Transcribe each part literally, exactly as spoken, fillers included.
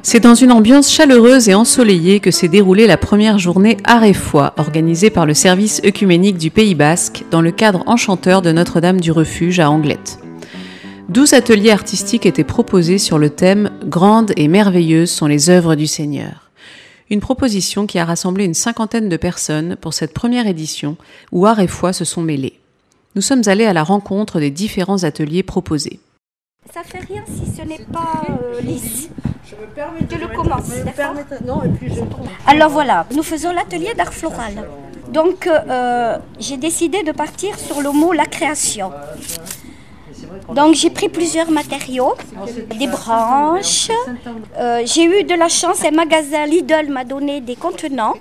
C'est dans une ambiance chaleureuse et ensoleillée que s'est déroulée la première journée Art et Foi, organisée par le service œcuménique du Pays Basque, dans le cadre enchanteur de Notre-Dame du Refuge à Anglet. Douze ateliers artistiques étaient proposés sur le thème « Grandes et merveilleuses sont les œuvres du Seigneur ». Une proposition qui a rassemblé une cinquantaine de personnes pour cette première édition où Art et Foi se sont mêlés. Nous sommes allés à la rencontre des différents ateliers proposés. Ça fait rien si ce n'est pas euh, lisse. Je me permets de le commencer. Non, et puis je... Alors voilà, nous faisons l'atelier d'art floral. Donc euh, j'ai décidé de partir sur le mot la création. Donc j'ai pris plusieurs matériaux, des branches. Euh, j'ai eu de la chance, un magasin Lidl m'a donné des contenants,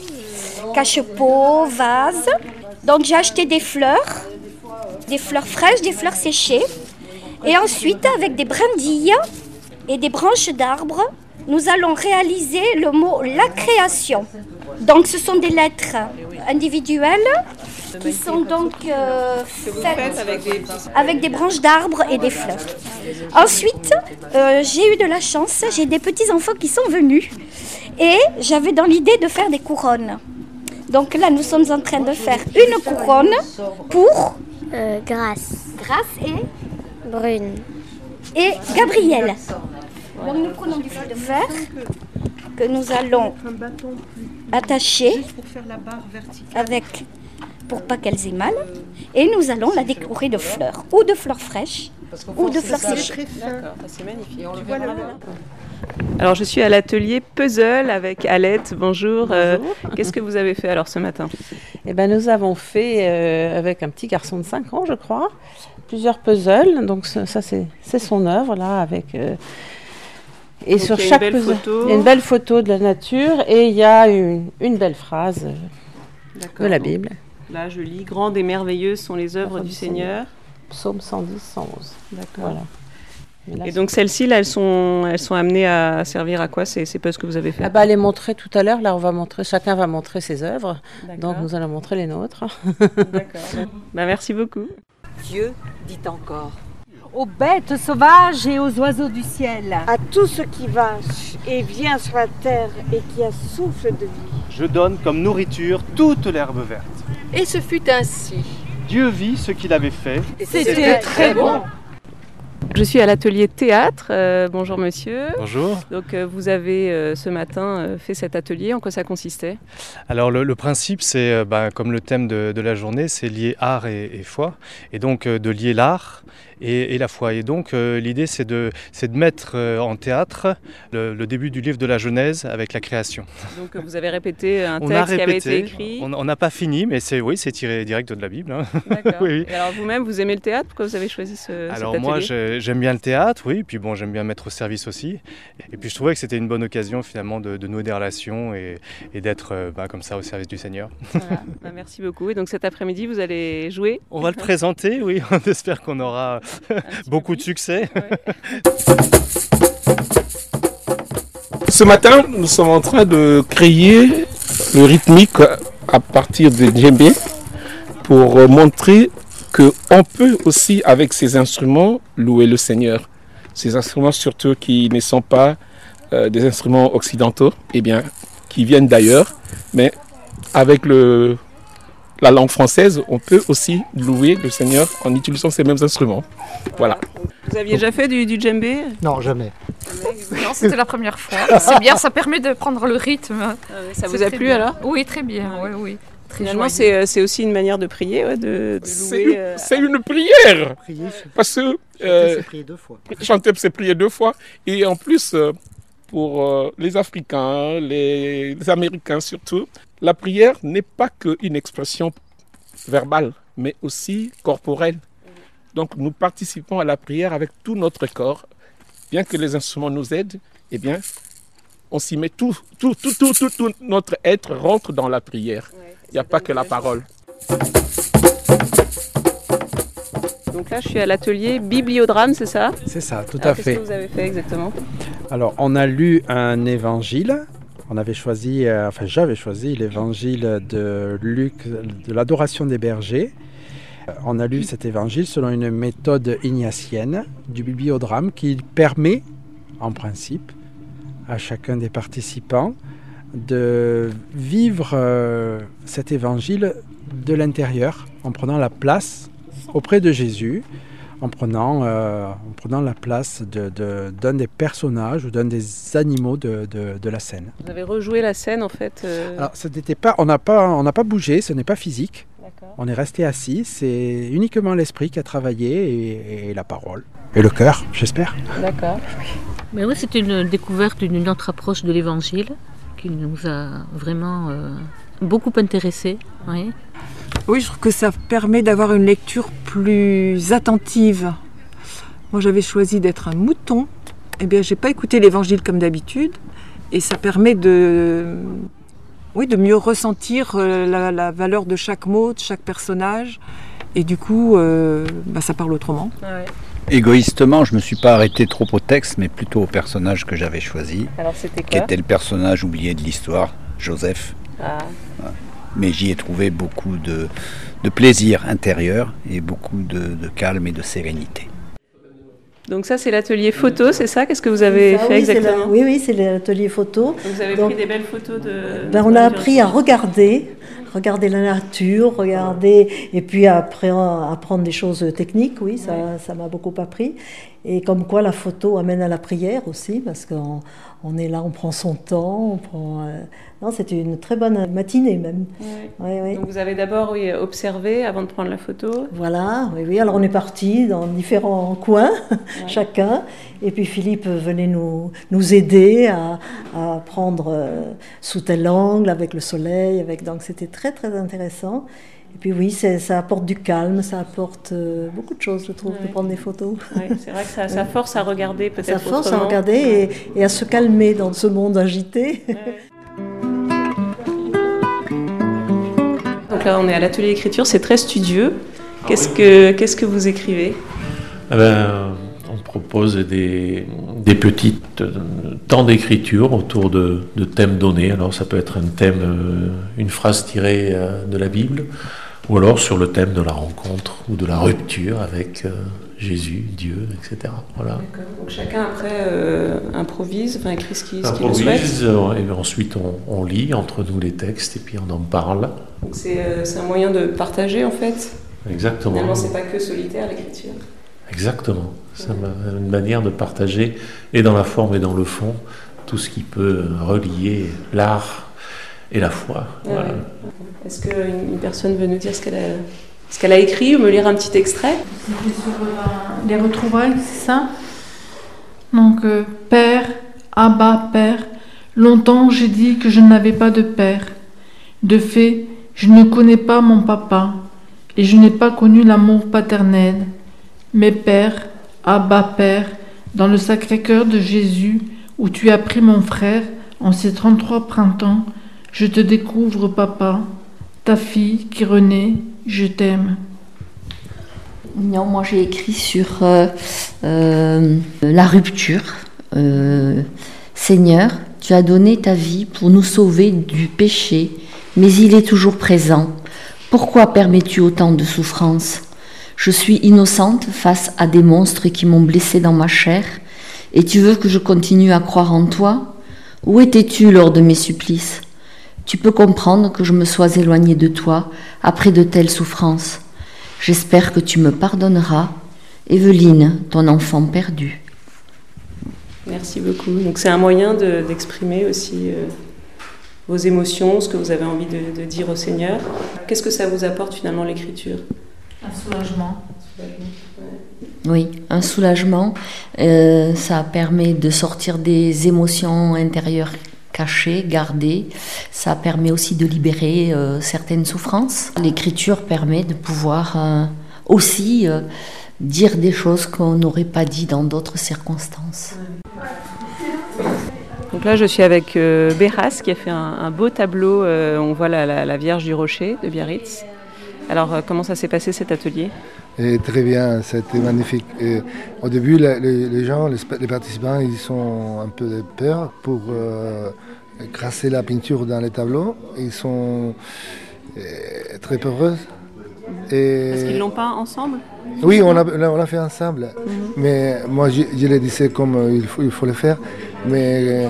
cache-pot, vases. Donc j'ai acheté des fleurs, des fleurs fraîches, des fleurs séchées. Et ensuite, avec des brindilles et des branches d'arbres, nous allons réaliser le mot « la création ». Donc, ce sont des lettres individuelles qui sont donc euh, faites avec des, avec des branches d'arbres et des fleurs. Ensuite, euh, j'ai eu de la chance, j'ai des petits-enfants qui sont venus et j'avais dans l'idée de faire des couronnes. Donc là, nous sommes en train de faire une couronne pour... Euh, Grâce. Grâce et... Brune. Et Gabriel. Donc nous prenons du fil de fer que nous allons attacher avec, pour pas qu'elles émalent. Et nous allons la décorer de fleurs, ou de fleurs fraîches, ou de fleurs séchées. D'accord, c'est magnifique. On le verra. Alors je suis à l'atelier puzzle avec Alette. Bonjour. Bonjour. Euh, qu'est-ce que vous avez fait alors ce matin ? Eh ben, nous avons fait euh, avec un petit garçon de cinq ans, je crois, plusieurs puzzles. Donc ça, c'est, c'est son œuvre là avec. Euh, et donc, sur chaque puzzle, il y a une belle photo de la nature et il y a une, une belle phrase D'accord, de la Bible. Là, je lis « Grandes et merveilleuses sont les œuvres du, du Seigneur ». Psaume cent dix, cent onze. D'accord. Voilà. Là, et donc celles-ci, là, elles sont, elles sont amenées à servir à quoi ? C'est, c'est pas ce que vous avez fait ? Ah bah, les montrer tout à l'heure. Là, on va montrer, chacun va montrer ses œuvres. D'accord. Donc nous allons montrer les nôtres. D'accord. Bah, merci beaucoup. Dieu dit encore. Aux bêtes sauvages et aux oiseaux du ciel. À tout ce qui va et vient sur la terre et qui a souffle de vie. Je donne comme nourriture toute l'herbe verte. Et ce fut ainsi. Dieu vit ce qu'il avait fait. Et c'était, c'était très bon. Je suis à l'atelier théâtre. Euh, bonjour monsieur. Bonjour. Donc euh, vous avez euh, ce matin euh, fait cet atelier. En quoi ça consistait ? Alors le, le principe, c'est euh, bah, comme le thème de, de la journée, c'est lier art et, et foi, et donc euh, de lier l'art et, et la foi. Et donc euh, l'idée, c'est de, c'est de mettre euh, en théâtre le, le début du livre de la Genèse avec la création. Donc vous avez répété un texte on a répété, qui avait été écrit. On n'a pas fini, mais c'est oui, c'est tiré direct de la Bible. Hein. D'accord. oui, oui. Et alors vous-même, vous aimez le théâtre ? Pourquoi vous avez choisi ce, alors, cet atelier ? moi, je, j'aime bien le théâtre, oui, puis bon, j'aime bien mettre au service aussi. Et puis je trouvais que c'était une bonne occasion finalement de, de nouer des relations et, et d'être euh, bah, comme ça au service du Seigneur. Voilà. Bah, merci beaucoup. Et donc cet après-midi, vous allez jouer ? On va le présenter, oui. On espère qu'on aura beaucoup de succès. Ouais. Ce matin, nous sommes en train de créer le rythmique à partir de djembé pour montrer qu'on peut aussi, avec ces instruments, louer le Seigneur. Ces instruments surtout qui ne sont pas euh, des instruments occidentaux, eh bien, qui viennent d'ailleurs, mais avec le, la langue française, on peut aussi louer le Seigneur en utilisant ces mêmes instruments. Voilà. Vous aviez déjà fait du, du djembé ? Non, jamais. Non, c'était la première fois. C'est bien, ça permet de prendre le rythme. Ah oui, ça vous a plu bien. alors ? Oui, très bien. Oui, oui. Finalement, c'est, c'est aussi une manière de prier, ouais, de, de c'est, louer. Une, euh... c'est une prière. Prier, c'est... Parce que euh, c'est prier deux fois. Chanter, c'est prier deux fois. Et en plus, euh, pour euh, les Africains, les, les Américains surtout, la prière n'est pas qu'une expression verbale, mais aussi corporelle. Donc, nous participons à la prière avec tout notre corps. Bien que les instruments nous aident, eh bien, on s'y met tout, tout, tout, tout, tout, tout notre être rentre dans la prière. Il n'y a pas que la parole. Donc là, je suis à l'atelier bibliodrame, c'est ça ? C'est ça, tout Alors, à qu'est-ce fait. Qu'est-ce que vous avez fait exactement ? Alors, on a lu un évangile. On avait choisi, euh, enfin, j'avais choisi l'évangile de Luc, de l'adoration des bergers. On a lu cet évangile selon une méthode ignatienne du bibliodrame qui permet, en principe, à chacun des participants de vivre euh, cet évangile de l'intérieur, en prenant la place auprès de Jésus, en prenant, euh, en prenant la place de, de, d'un des personnages ou d'un des animaux de, de, de la scène. Vous avez rejoué la scène en fait euh... Alors, ce n'était pas, on n'a pas, on n'a pas bougé, ce n'est pas physique. D'accord. On est resté assis, c'est uniquement l'esprit qui a travaillé et, et la parole. Et le cœur, j'espère. D'accord. Mais oui, c'est une découverte d'une autre approche de l'évangile qui nous a vraiment euh, beaucoup intéressés. Oui. Oui, je trouve que ça permet d'avoir une lecture plus attentive. Moi, j'avais choisi d'être un mouton. Eh bien, j'ai pas écouté l'évangile comme d'habitude. Et ça permet de, oui, de mieux ressentir la, la valeur de chaque mot, de chaque personnage. Et du coup, euh, bah, ça parle autrement. Ah ouais. Égoïstement, je ne me suis pas arrêté trop au texte, mais plutôt au personnage que j'avais choisi. Alors, c'était quoi ? Qui était le personnage oublié de l'histoire, Joseph. Ah. Ouais. Mais j'y ai trouvé beaucoup de, de plaisir intérieur et beaucoup de, de calme et de sérénité. Donc ça, c'est l'atelier photo, c'est ça ? Qu'est-ce que vous avez ça, fait oui, exactement ? la, Oui, oui, c'est l'atelier photo. Donc vous avez Donc, pris des belles photos de... Ben, on a appris à regarder, regarder la nature, regarder, et puis après apprendre des choses techniques, oui, ça, ouais. ça m'a beaucoup appris. Et comme quoi la photo amène à la prière aussi, parce qu'on on est là, on prend son temps, on prend... Euh... Non, c'était une très bonne matinée même. Oui. Ouais, ouais. Donc vous avez d'abord oui, observé avant de prendre la photo. Voilà, oui, oui. Alors on est partis dans différents coins, ouais. chacun. Et puis Philippe venait nous, nous aider à, à prendre euh, sous tel angle, avec le soleil. Avec... Donc c'était très très intéressant. Et puis oui, ça apporte du calme, ça apporte euh, beaucoup de choses, je trouve, ouais. de prendre des photos. Ouais, c'est vrai que ça, ça force à regarder peut-être Ça force autrement. à regarder et, et à se calmer dans ce monde agité. Ouais. Donc là, on est à l'atelier d'écriture, c'est très studieux. Qu'est-ce que, qu'est-ce que vous écrivez ? Eh ben, on propose des, des petits temps d'écriture autour de, de thèmes donnés. Alors ça peut être un thème, une phrase tirée de la Bible, ou alors sur le thème de la rencontre ou de la rupture avec Jésus, Dieu, et cetera. Voilà. D'accord. Donc chacun après euh, improvise, enfin écrit ce qu'il souhaite. Improvise, et ensuite on, on lit entre nous les textes et puis on en parle. Donc c'est, euh, c'est un moyen de partager en fait. Exactement. Finalement, c'est pas que solitaire l'écriture. Exactement. C'est une manière de partager, et dans la forme et dans le fond, tout ce qui peut relier l'art et la foi. Ah voilà. Ouais. Est-ce qu'une personne veut nous dire ce qu'elle a, ce qu'elle a écrit ou me lire un petit extrait ? C'était sur euh, les retrouvailles, c'est ça ? Donc, euh, Père, Abba, Père, longtemps j'ai dit que je n'avais pas de père. De fait, je ne connais pas mon papa, et je n'ai pas connu l'amour paternel. Mais Père, Abba, Père, dans le Sacré-Cœur de Jésus, où tu as pris mon frère, en ces trente-trois printemps, je te découvre, papa, ta fille qui renaît, je t'aime. Non, moi j'ai écrit sur euh, euh, la rupture. Euh, Seigneur, tu as donné ta vie pour nous sauver du péché, mais il est toujours présent. Pourquoi permets-tu autant de souffrances ? Je suis innocente face à des monstres qui m'ont blessée dans ma chair, et tu veux que je continue à croire en toi ? Où étais-tu lors de mes supplices ? Tu peux comprendre que je me sois éloignée de toi après de telles souffrances. J'espère que tu me pardonneras. Evelyne, ton enfant perdu. Merci beaucoup. Donc c'est un moyen de, d'exprimer aussi euh, vos émotions, ce que vous avez envie de, de dire au Seigneur. Qu'est-ce que ça vous apporte finalement l'écriture ? Un soulagement. Oui, un soulagement. Euh, ça permet de sortir des émotions intérieures cachées, gardées. Ça permet aussi de libérer euh, certaines souffrances. L'écriture permet de pouvoir euh, aussi euh, dire des choses qu'on n'aurait pas dit dans d'autres circonstances. Donc là, je suis avec euh, Béras qui a fait un, un beau tableau. Euh, on voit la, la, la Vierge du Rocher de Biarritz. Alors, euh, comment ça s'est passé cet atelier ? Et très bien, c'était magnifique. Et au début, les, les, les gens, les, les participants, ils ont un peu de peur pour euh, crasser la peinture dans les tableaux. Ils sont euh, très peureux. Et... Parce qu'ils ne l'ont pas ensemble ? Oui, on l'a on a fait ensemble. Mm-hmm. Mais moi, je, je le disais comme il faut, il faut le faire. Mais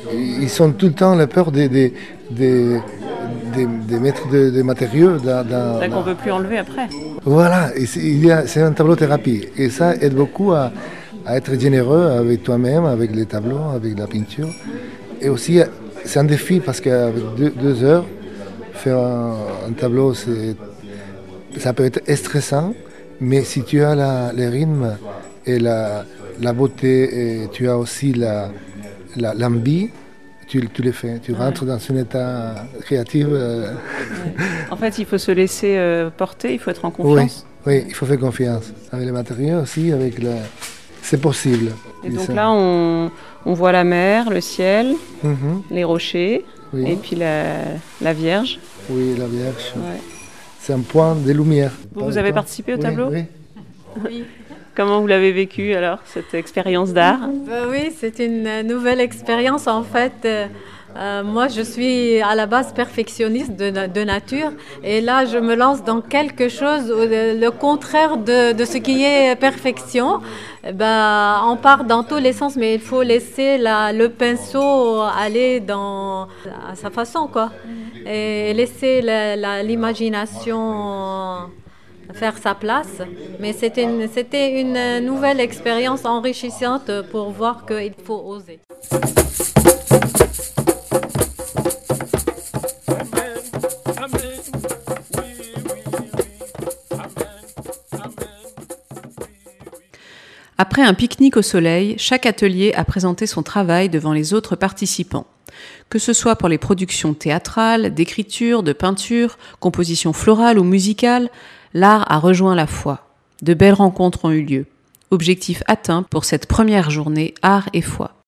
ils ont tout le temps la peur des, des, des, des, des mettre des de matériaux dans... dans qu'on ne peut plus enlever après. Voilà, et c'est, il y a, c'est un tableau thérapie. Et ça aide beaucoup à, à être généreux avec toi-même, avec les tableaux, avec la peinture. Et aussi, c'est un défi parce qu'avec deux, deux heures, faire un, un tableau, c'est, ça peut être stressant, mais si tu as la, les rythmes et la, la beauté, et tu as aussi la, la, l'envie, tu, tu les fais. Tu rentres ouais. dans un état créatif. Euh... Ouais. En fait, il faut se laisser euh, porter, il faut être en confiance. Oui, oui, il faut faire confiance. Avec les matériaux aussi, avec la... c'est possible. Et donc ça. Là, on, on voit la mer, le ciel, mm-hmm. les rochers, oui. et puis la, la Vierge. Oui, la Vierge. Ouais. C'est un point de lumière. Vous, vous avez participé au oui, tableau ? Oui. Oui. Comment vous l'avez vécu alors, cette expérience d'art ? Ben oui, c'est une nouvelle expérience en fait. Euh, moi, je suis à la base perfectionniste de, de nature et là, je me lance dans quelque chose, le contraire de, de ce qui est perfection. Ben, on part dans tous les sens, mais il faut laisser la, le pinceau aller dans, à sa façon, quoi. Et laisser la, la, l'imagination faire sa place, mais c'était une, c'était une nouvelle expérience enrichissante pour voir qu'il faut oser. Après un pique-nique au soleil, chaque atelier a présenté son travail devant les autres participants. Que ce soit pour les productions théâtrales, d'écriture, de peinture, composition florale ou musicale, l'art a rejoint la foi. De belles rencontres ont eu lieu. Objectif atteint pour cette première journée Art et foi.